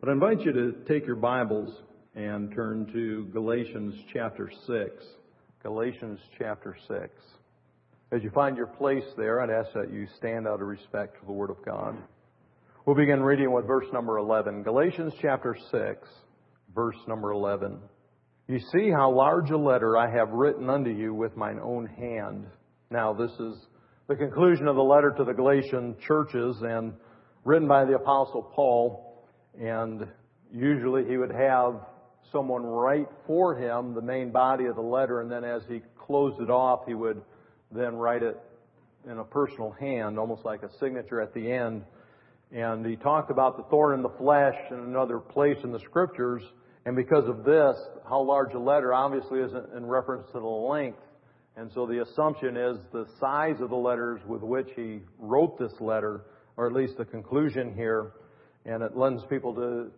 But I invite you to take your Bibles and turn to Galatians chapter 6. Galatians chapter 6. As you find your place there, I'd ask that you stand out of respect for the Word of God. We'll begin reading with verse number 11. Galatians chapter 6, verse number 11. You see how large a letter I have written unto you with mine own hand. Now, this is the conclusion of the letter to the Galatian churches and written by the Apostle Paul. And usually he would have someone write for him the main body of the letter, and then as he closed it off, he would then write it in a personal hand, almost like a signature at the end. And he talked about the thorn in the flesh in another place in the Scriptures, and because of this, how large a letter obviously isn't in reference to the length. And so the assumption is the size of the letters with which he wrote this letter, or at least the conclusion here. And it lends people to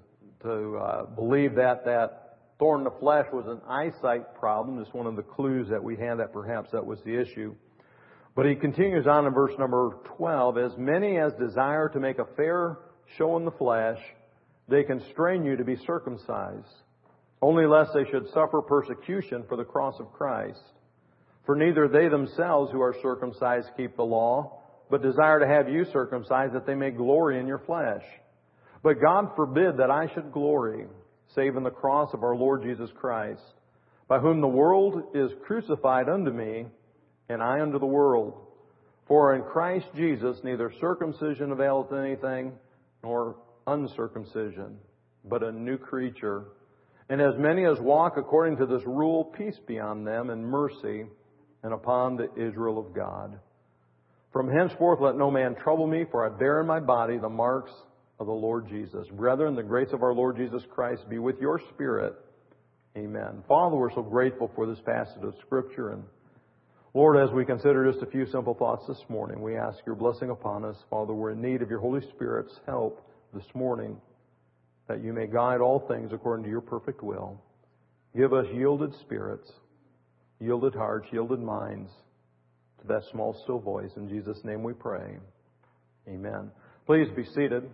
believe that thorn in the flesh was an eyesight problem. It's one of the clues that we had that perhaps that was the issue. But he continues on in verse number 12. As many as desire to make a fair show in the flesh, they constrain you to be circumcised, only lest they should suffer persecution for the cross of Christ. For neither they themselves who are circumcised keep the law, but desire to have you circumcised, that they may glory in your flesh. But God forbid that I should glory, save in the cross of our Lord Jesus Christ, by whom the world is crucified unto me, and I unto the world. For in Christ Jesus neither circumcision availeth anything, nor uncircumcision, but a new creature. And as many as walk according to this rule, peace be on them, and mercy, and upon the Israel of God. From henceforth let no man trouble me, for I bear in my body the marks of the Lord Jesus. Brethren, the grace of our Lord Jesus Christ be with your spirit. Amen. Father, we're so grateful for this passage of Scripture. And Lord, as we consider just a few simple thoughts this morning, we ask your blessing upon us. Father, we're in need of your Holy Spirit's help this morning, that you may guide all things according to your perfect will. Give us yielded spirits, yielded hearts, yielded minds to that small, still voice. In Jesus' name we pray. Amen. Please be seated.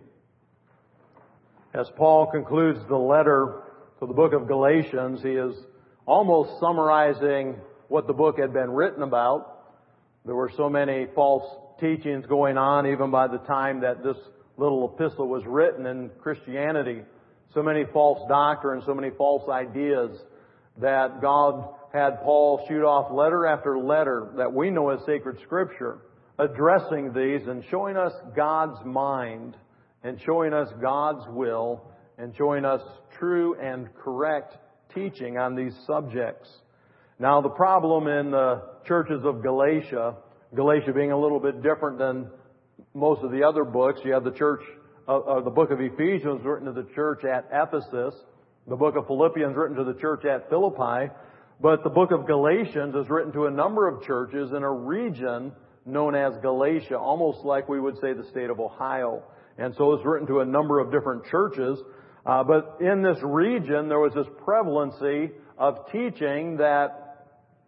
As Paul concludes the letter to the book of Galatians, he is almost summarizing what the book had been written about. There were so many false teachings going on even by the time that this little epistle was written in Christianity. So many false doctrines, so many false ideas, that God had Paul shoot off letter after letter that we know as sacred Scripture, addressing these and showing us God's mind, and showing us God's will, and showing us true and correct teaching on these subjects. Now, the problem in the churches of Galatia being a little bit different than most of the other books. You have the book of Ephesians written to the church at Ephesus, the book of Philippians written to the church at Philippi, but the book of Galatians is written to a number of churches in a region known as Galatia, almost like we would say the state of Ohio. And so it's written to a number of different churches. But in this region, there was this prevalency of teaching that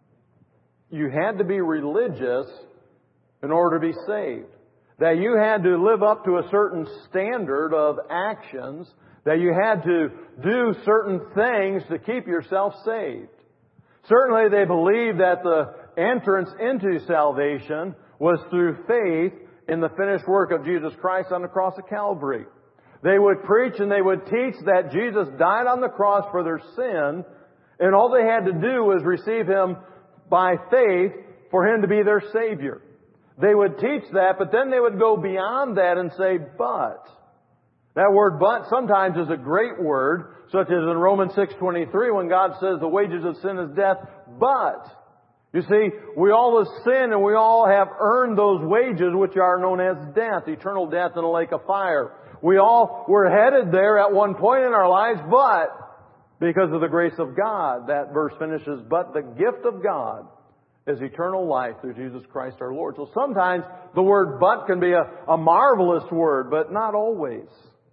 you had to be religious in order to be saved. That you had to live up to a certain standard of actions. That you had to do certain things to keep yourself saved. Certainly they believed that the entrance into salvation was through faith in the finished work of Jesus Christ on the cross of Calvary. They would preach and they would teach that Jesus died on the cross for their sin, and all they had to do was receive Him by faith for Him to be their Savior. They would teach that, but then they would go beyond that and say, but. That word but sometimes is a great word, such as in Romans 6:23 when God says the wages of sin is death, but. You see, we all have sinned and we all have earned those wages which are known as death, eternal death in a lake of fire. We all were headed there at one point in our lives, but because of the grace of God, that verse finishes, but the gift of God is eternal life through Jesus Christ our Lord. So sometimes the word but can be a marvelous word, but not always.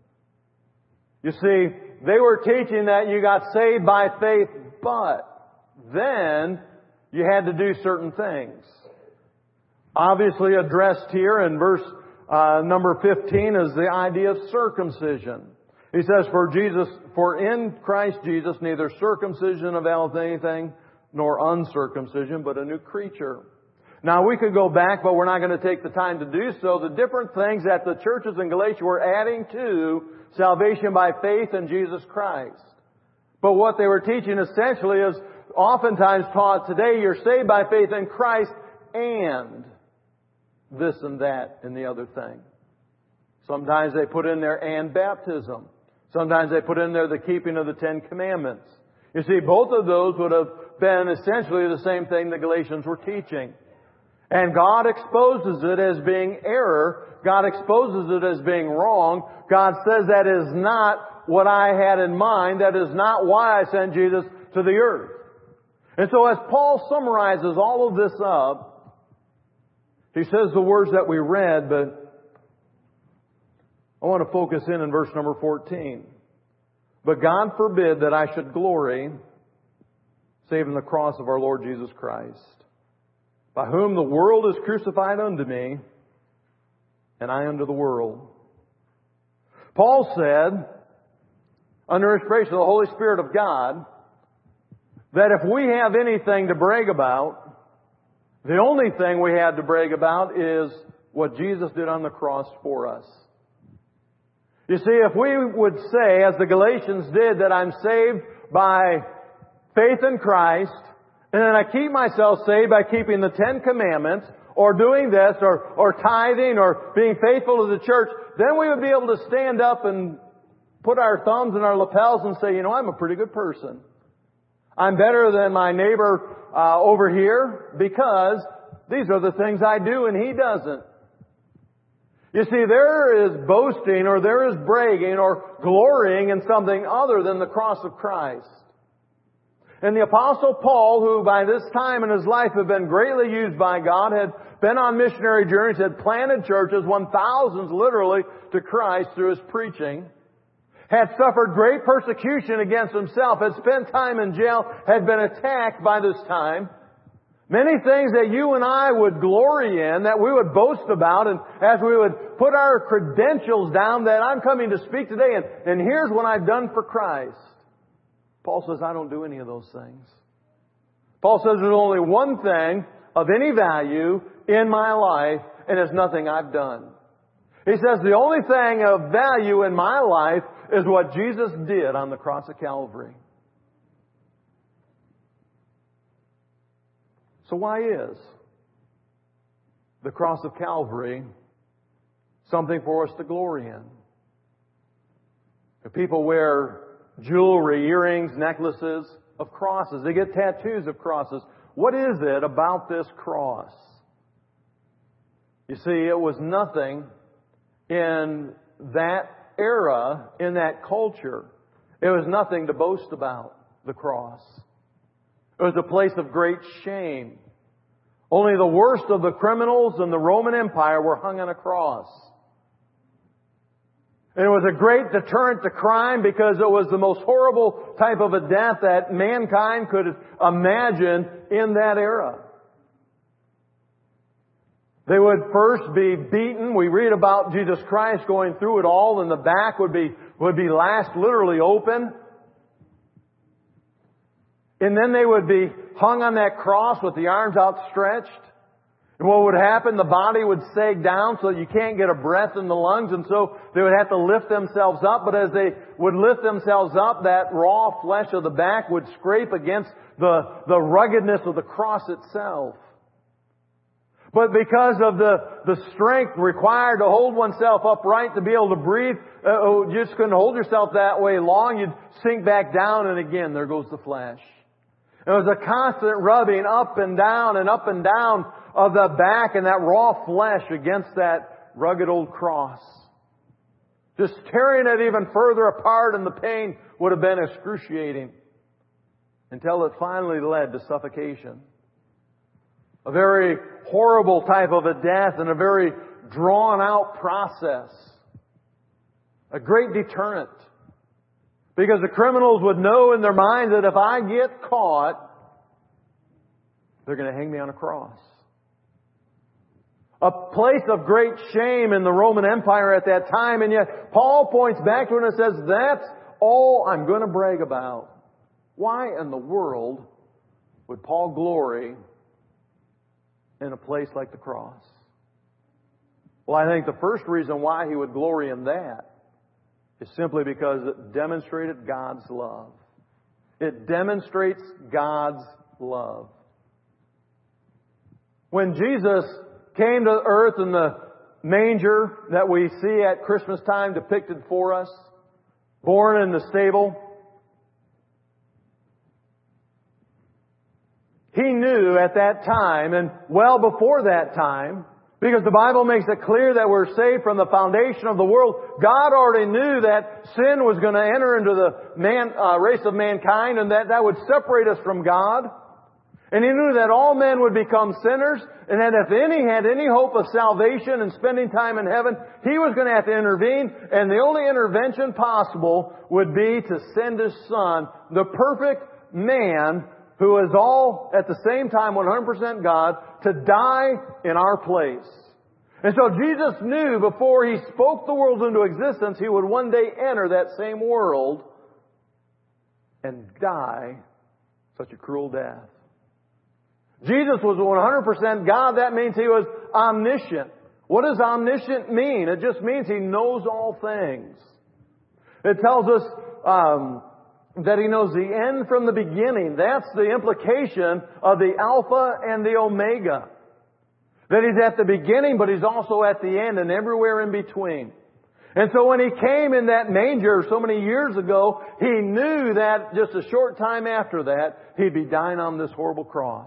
You see, they were teaching that you got saved by faith, but then you had to do certain things. Obviously addressed here in verse number 15 is the idea of circumcision. He says, for in Christ Jesus neither circumcision availeth anything, nor uncircumcision, but a new creature. Now we could go back, but we're not going to take the time to do so. The different things that the churches in Galatia were adding to salvation by faith in Jesus Christ. But what they were teaching essentially is oftentimes taught today, you're saved by faith in Christ and this and that and the other thing. Sometimes they put in there and baptism. Sometimes they put in there the keeping of the Ten Commandments. You see, both of those would have been essentially the same thing the Galatians were teaching. And God exposes it as being error. God exposes it as being wrong. God says that is not what I had in mind. That is not why I sent Jesus to the earth. And so as Paul summarizes all of this up, he says the words that we read, but I want to focus in verse number 14. But God forbid that I should glory, save in the cross of our Lord Jesus Christ, by whom the world is crucified unto me, and I unto the world. Paul said, under inspiration of the Holy Spirit of God, that if we have anything to brag about, the only thing we had to brag about is what Jesus did on the cross for us. You see, if we would say, as the Galatians did, that I'm saved by faith in Christ, and then I keep myself saved by keeping the Ten Commandments, or doing this, or tithing, or being faithful to the church, then we would be able to stand up and put our thumbs in our lapels and say, I'm a pretty good person. I'm better than my neighbor over here because these are the things I do and he doesn't. You see, there is boasting or there is bragging or glorying in something other than the cross of Christ. And the Apostle Paul, who by this time in his life had been greatly used by God, had been on missionary journeys, had planted churches, won thousands literally to Christ through his preaching, had suffered great persecution against himself, had spent time in jail, had been attacked by this time. Many things that you and I would glory in, that we would boast about, and as we would put our credentials down that I'm coming to speak today, and here's what I've done for Christ. Paul says, I don't do any of those things. Paul says there's only one thing of any value in my life, and it's nothing I've done. He says the only thing of value in my life is what Jesus did on the cross of Calvary. So why is the cross of Calvary something for us to glory in? If people wear jewelry, earrings, necklaces of crosses, they get tattoos of crosses. What is it about this cross? You see, it was nothing in that era, in that culture. It was nothing to boast about, the cross. It was a place of great shame. Only the worst of the criminals in the Roman Empire were hung on a cross. And it was a great deterrent to crime because it was the most horrible type of a death that mankind could imagine in that era. They would first be beaten. We read about Jesus Christ going through it all, and the back would be lashed literally open. And then they would be hung on that cross with the arms outstretched. And what would happen? The body would sag down so that you can't get a breath in the lungs, and so they would have to lift themselves up. But as they would lift themselves up, that raw flesh of the back would scrape against the ruggedness of the cross itself. But because of the strength required to hold oneself upright, to be able to breathe, you just couldn't hold yourself that way long. You'd sink back down, and again, there goes the flesh. It was a constant rubbing up and down of the back and that raw flesh against that rugged old cross. Just tearing it even further apart, and the pain would have been excruciating until it finally led to suffocation. A very horrible type of a death and a very drawn out process. A great deterrent. Because the criminals would know in their minds that if I get caught, they're going to hang me on a cross. a place of great shame in the Roman Empire at that time, and yet Paul points back to it and says, that's all I'm going to brag about. Why in the world would Paul glory in a place like the cross? Well, I think the first reason why he would glory in that is simply because it demonstrated God's love. It demonstrates God's love. When Jesus came to earth in the manger that we see at Christmas time depicted for us, born in the stable, He knew at that time, and well before that time, because the Bible makes it clear that we're saved from the foundation of the world, God already knew that sin was going to enter into the race of mankind, and that would separate us from God. And He knew that all men would become sinners, and that if any had any hope of salvation and spending time in heaven, He was going to have to intervene, and the only intervention possible would be to send His Son, the perfect man, who is all at the same time 100% God, to die in our place. And so Jesus knew before He spoke the world into existence, He would one day enter that same world and die such a cruel death. Jesus was 100% God. That means He was omniscient. What does omniscient mean? It just means He knows all things. It tells us that He knows the end from the beginning. That's the implication of the Alpha and the Omega. That He's at the beginning, but He's also at the end and everywhere in between. And so when He came in that manger so many years ago, He knew that just a short time after that, He'd be dying on this horrible cross.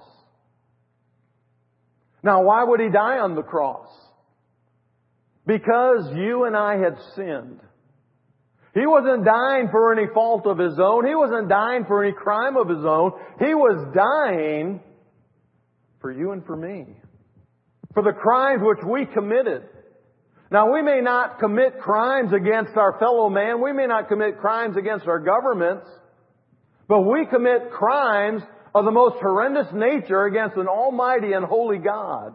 Now, why would He die on the cross? Because you and I had sinned. He wasn't dying for any fault of His own. He wasn't dying for any crime of His own. He was dying for you and for me. For the crimes which we committed. Now, we may not commit crimes against our fellow man. We may not commit crimes against our governments. But we commit crimes of the most horrendous nature against an almighty and holy God.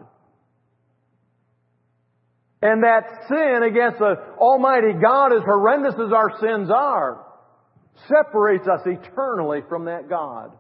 And that sin against the almighty God, as horrendous as our sins are, separates us eternally from that God.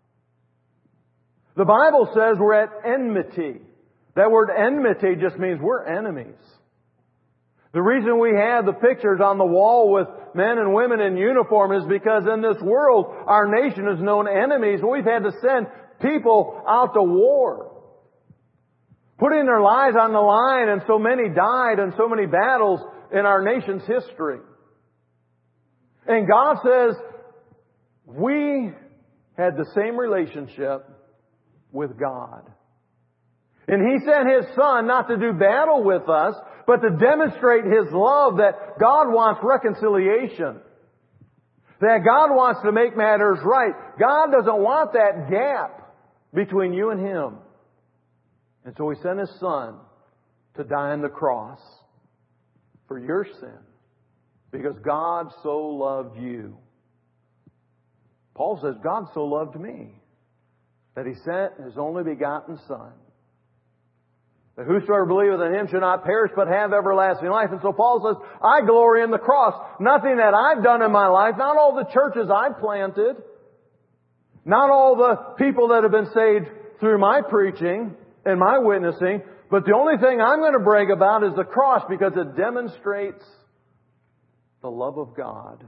The Bible says we're at enmity. That word enmity just means we're enemies. The reason we have the pictures on the wall with men and women in uniform is because in this world, our nation has known enemies. We've had to send people out to war, putting their lives on the line, and so many died in so many battles in our nation's history. And God says, we had the same relationship with God. And He sent His Son not to do battle with us, but to demonstrate His love, that God wants reconciliation. That God wants to make matters right. God doesn't want that gap between you and Him. And so He sent His Son to die on the cross for your sin. Because God so loved you. Paul says, God so loved me that He sent His only begotten Son, that whosoever believeth in Him should not perish but have everlasting life. And so Paul says, I glory in the cross. Nothing that I've done in my life, not all the churches I've planted, not all the people that have been saved through my preaching and my witnessing, but the only thing I'm going to brag about is the cross, because it demonstrates the love of God.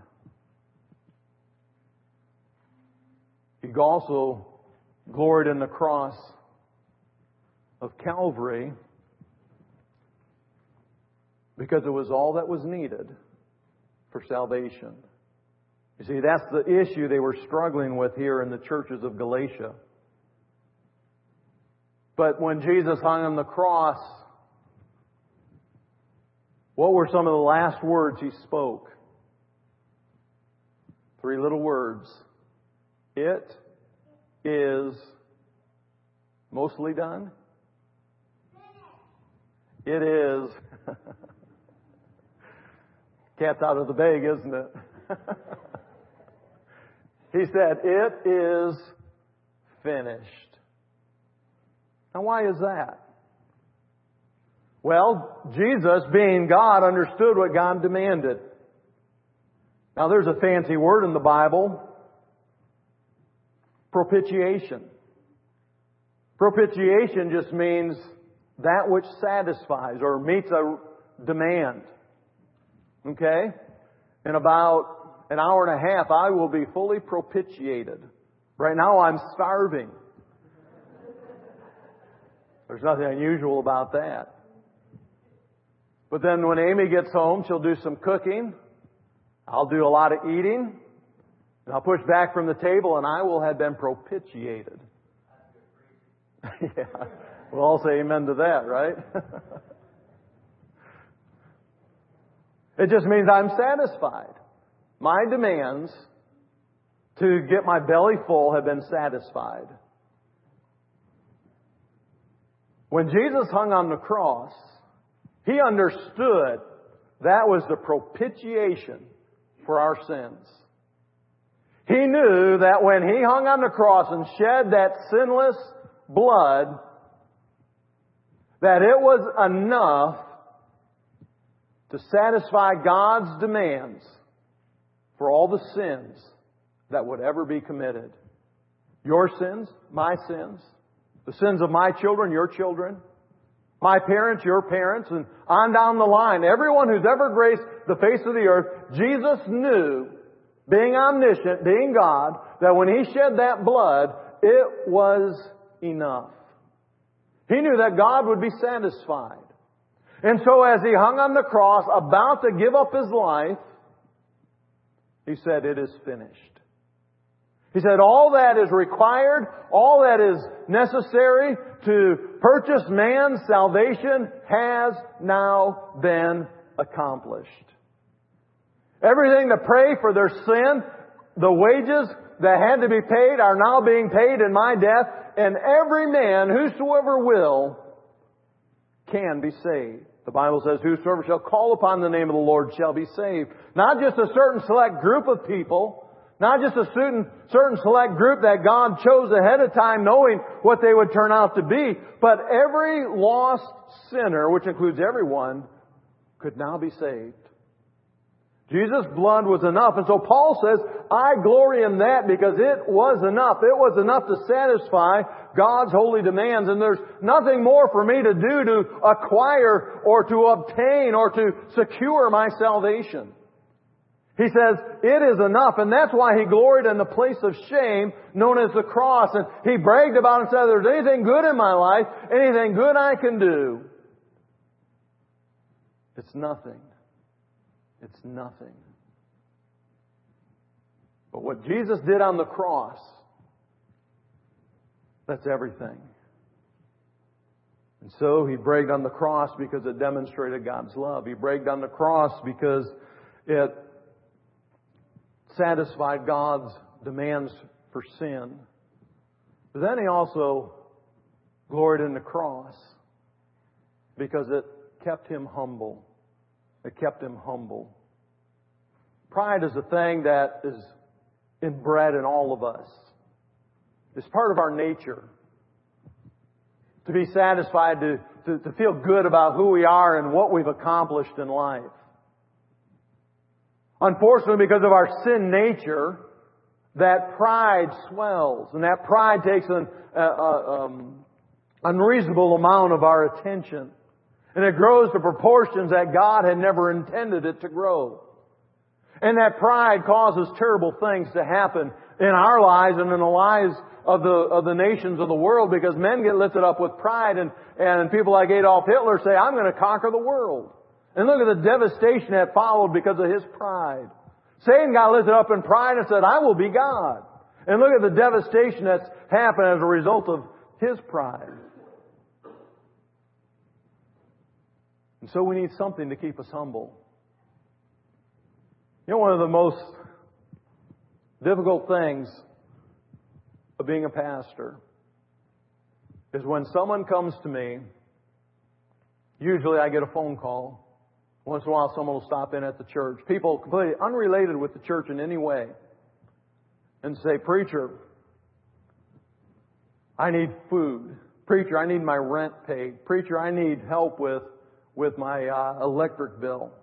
He also gloried in the cross of Calvary because it was all that was needed for salvation. You see, that's the issue they were struggling with here in the churches of Galatia. But when Jesus hung on the cross, what were some of the last words He spoke? 3 little words. It is mostly done. It is. Cat's out of the bag, isn't it? He said, it is finished. Now, why is that? Well, Jesus, being God, understood what God demanded. Now there's a fancy word in the Bible. Propitiation. Propitiation just means that which satisfies or meets a demand. Okay? In about an hour and a half, I will be fully propitiated. Right now, I'm starving. There's nothing unusual about that. But then when Amy gets home, she'll do some cooking. I'll do a lot of eating. And I'll push back from the table and I will have been propitiated. Yeah. We'll all say amen to that, right? It just means I'm satisfied. My demands to get my belly full have been satisfied. When Jesus hung on the cross, He understood that was the propitiation for our sins. He knew that when He hung on the cross and shed that sinless blood, that it was enough to satisfy God's demands for all the sins that would ever be committed. Your sins, my sins, the sins of my children, your children, my parents, your parents, and on down the line. Everyone who's ever graced the face of the earth, Jesus knew, being omniscient, being God, that when He shed that blood, it was enough. He knew that God would be satisfied. And so as He hung on the cross, about to give up His life, He said, "It is finished." He said, all that is required, all that is necessary to purchase man's salvation has now been accomplished. Everything to pay for their sin, the wages that had to be paid are now being paid in my death, and every man, whosoever will, can be saved. The Bible says, whosoever shall call upon the name of the Lord shall be saved. Not just a certain select group of people, not just a certain select group that God chose ahead of time knowing what they would turn out to be, but every lost sinner, which includes everyone, could now be saved. Jesus' blood was enough. And so Paul says, I glory in that because it was enough. It was enough to satisfy God's holy demands. And there's nothing more for me to do to acquire or to obtain or to secure my salvation. He says, it is enough. And that's why he gloried in the place of shame known as the cross. And he bragged about it and said, if there's anything good in my life, anything good I can do, it's nothing. It's nothing. But what Jesus did on the cross, that's everything. And so he bragged on the cross because it demonstrated God's love. He bragged on the cross because it satisfied God's demands for sin. But then he also gloried in the cross because it kept him humble. It kept him humble. Pride is a thing that is inbred in all of us. It's part of our nature. To be satisfied, to feel good about who we are and what we've accomplished in life. Unfortunately, because of our sin nature, that pride swells. And that pride takes an unreasonable amount of our attention. And it grows to proportions that God had never intended it to grow. And that pride causes terrible things to happen in our lives and in the lives of the nations of the world, because men get lifted up with pride and people like Adolf Hitler say, I'm going to conquer the world. And look at the devastation that followed because of his pride. Satan got lifted up in pride and said, I will be God. And look at the devastation that's happened as a result of his pride. And so we need something to keep us humble. You know, one of the most difficult things of being a pastor is when someone comes to me, usually I get a phone call. Once in a while someone will stop in at the church. People completely unrelated with the church in any way. And say, Preacher, I need food. Preacher, I need my rent paid. Preacher, I need help with with my electric bill.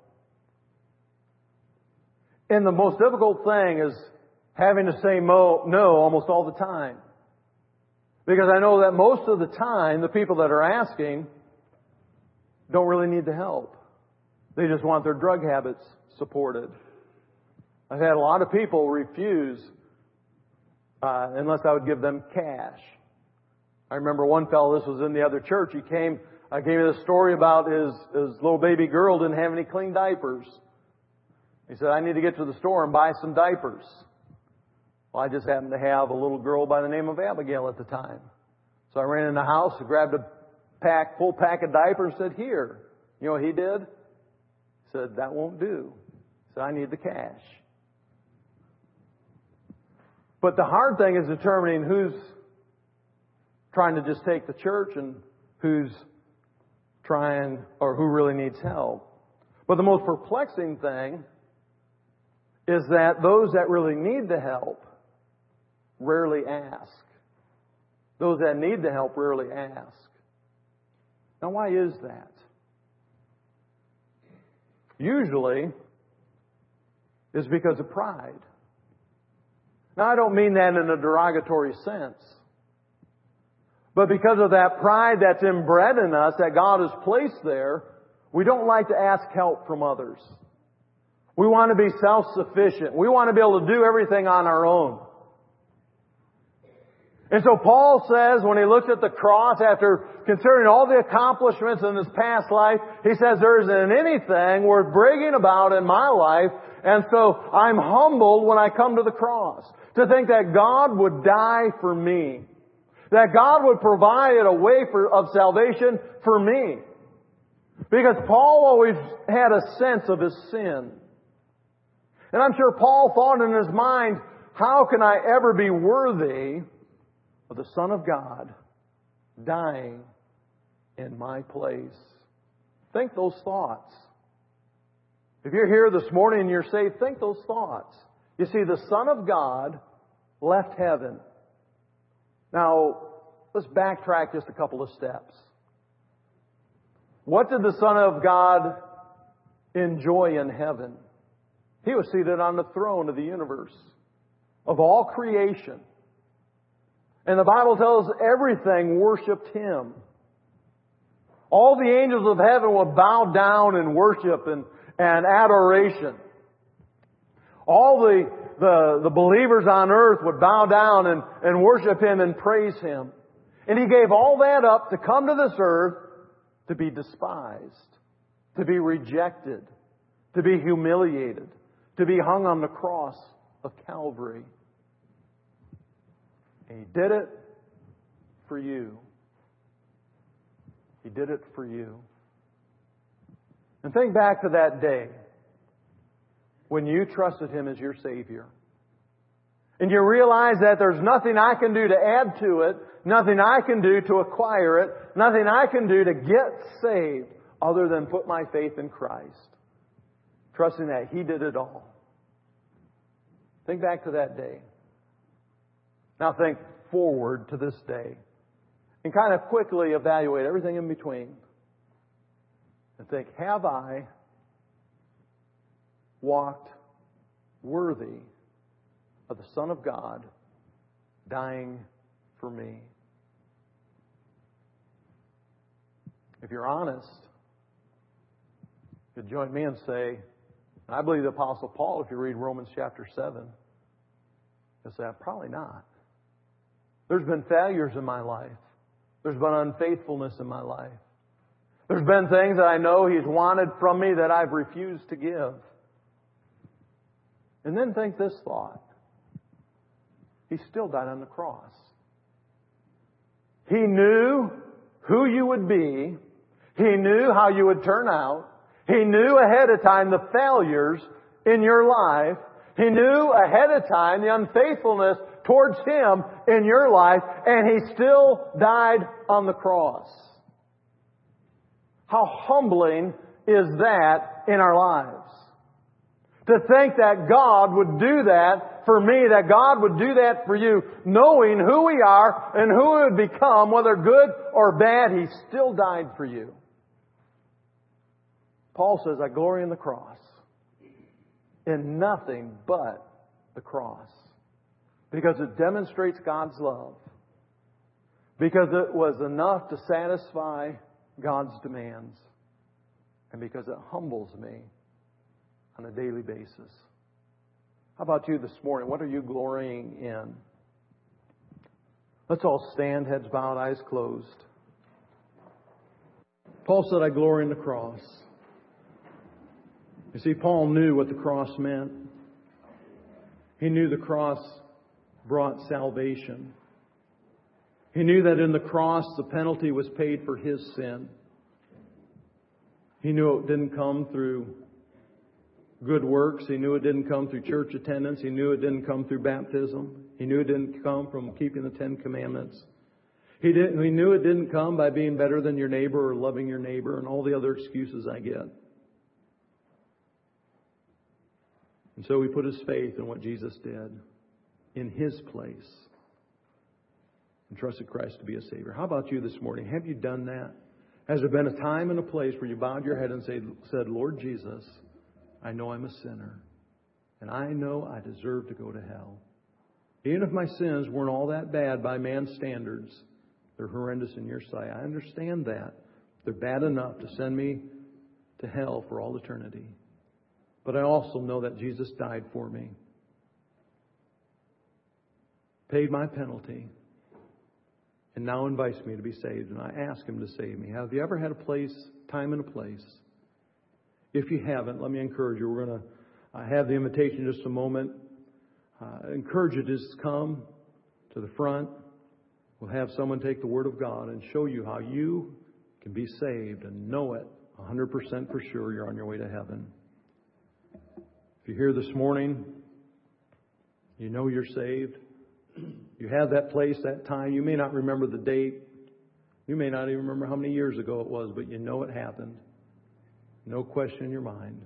And the most difficult thing is having to say no almost all the time. Because I know that most of the time, the people that are asking don't really need the help. They just want their drug habits supported. I've had a lot of people refuse unless I would give them cash. I remember one fellow, this was in the other church, he came, I gave me the story about his little baby girl didn't have any clean diapers. He said, I need to get to the store and buy some diapers. Well, I just happened to have a little girl by the name of Abigail at the time. So I ran in the house and grabbed a full pack of diapers and said, here. You know what he did? He said, that won't do. He said, I need the cash. But the hard thing is determining who's trying to just take the church and who's trying or who really needs help. But the most perplexing thing is that those that really need the help rarely ask. Those that need the help rarely ask. Now, why is that? Usually, it's because of pride. Now, I don't mean that in a derogatory sense. But because of that pride that's inbred in us, that God has placed there, we don't like to ask help from others. We want to be self-sufficient. We want to be able to do everything on our own. And so Paul says, when he looks at the cross, after considering all the accomplishments in his past life, he says, there isn't anything worth bragging about in my life, and so I'm humbled when I come to the cross. To think that God would die for me. That God would provide a way of salvation for me. Because Paul always had a sense of his sin. And I'm sure Paul thought in his mind, how can I ever be worthy of the Son of God dying in my place? Think those thoughts. If you're here this morning and you're saved, think those thoughts. You see, the Son of God left heaven. Now, let's backtrack just a couple of steps. What did the Son of God enjoy in heaven? He was seated on the throne of the universe, of all creation. And the Bible tells us everything worshiped Him. All the angels of heaven would bow down in worship and adoration. All the believers on earth would bow down and worship Him and praise Him. And He gave all that up to come to this earth to be despised, to be rejected, to be humiliated, to be hung on the cross of Calvary. And He did it for you. He did it for you. And think back to that day when you trusted Him as your Savior. And you realize that there's nothing I can do to add to it, nothing I can do to acquire it, nothing I can do to get saved other than put my faith in Christ. Trusting that He did it all. Think back to that day. Now think forward to this day. And kind of quickly evaluate everything in between. And think, have I walked worthy of the Son of God dying for me? If you're honest, you could join me and say, I believe the Apostle Paul, if you read Romans chapter 7, you'll say, probably not. There's been failures in my life. There's been unfaithfulness in my life. There's been things that I know He's wanted from me that I've refused to give. And then think this thought. He still died on the cross. He knew who you would be. He knew how you would turn out. He knew ahead of time the failures in your life. He knew ahead of time the unfaithfulness towards Him in your life, and He still died on the cross. How humbling is that in our lives? To think that God would do that for me, that God would do that for you, knowing who we are and who we would become, whether good or bad, He still died for you. Paul says, I glory in the cross, in nothing but the cross, because it demonstrates God's love, because it was enough to satisfy God's demands, and because it humbles me on a daily basis. How about you this morning? What are you glorying in? Let's all stand, heads bowed, eyes closed. Paul said, I glory in the cross. You see, Paul knew what the cross meant. He knew the cross brought salvation. He knew that in the cross the penalty was paid for his sin. He knew it didn't come through good works. He knew it didn't come through church attendance. He knew it didn't come through baptism. He knew it didn't come from keeping the 10 Commandments. He knew it didn't come by being better than your neighbor or loving your neighbor and all the other excuses I get. And so he put his faith in what Jesus did in his place and trusted Christ to be a Savior. How about you this morning? Have you done that? Has there been a time and a place where you bowed your head and said, Lord Jesus, I know I'm a sinner, and I know I deserve to go to hell. Even if my sins weren't all that bad by man's standards, they're horrendous in your sight. I understand that. They're bad enough to send me to hell for all eternity. But I also know that Jesus died for me, paid my penalty, and now invites me to be saved. And I ask Him to save me. Have you ever had a place, time and a place? If you haven't, let me encourage you. We're going to have the invitation in just a moment. I encourage you to just come to the front. We'll have someone take the Word of God and show you how you can be saved and know it 100% for sure you're on your way to heaven. If you're here this morning, you know you're saved. You have that place, that time. You may not remember the date. You may not even remember how many years ago it was, but you know it happened. No question in your mind.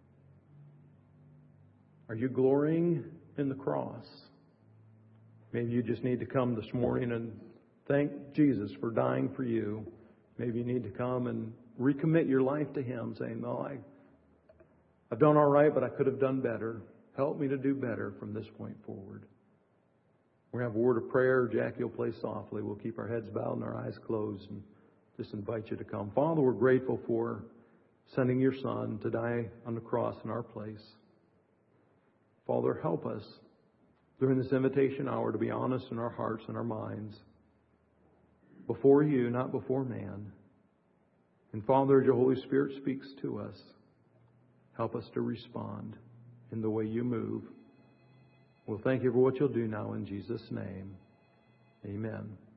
Are you glorying in the cross? Maybe you just need to come this morning and thank Jesus for dying for you. Maybe you need to come and recommit your life to Him, saying, no, I've done all right, but I could have done better. Help me to do better from this point forward. We're going to have a word of prayer. Jackie will play softly. We'll keep our heads bowed and our eyes closed and just invite you to come. Father, we're grateful for sending your Son to die on the cross in our place. Father, help us during this invitation hour to be honest in our hearts and our minds before you, not before man. And Father, as your Holy Spirit speaks to us, help us to respond in the way you move. We'll thank you for what you'll do now in Jesus' name. Amen.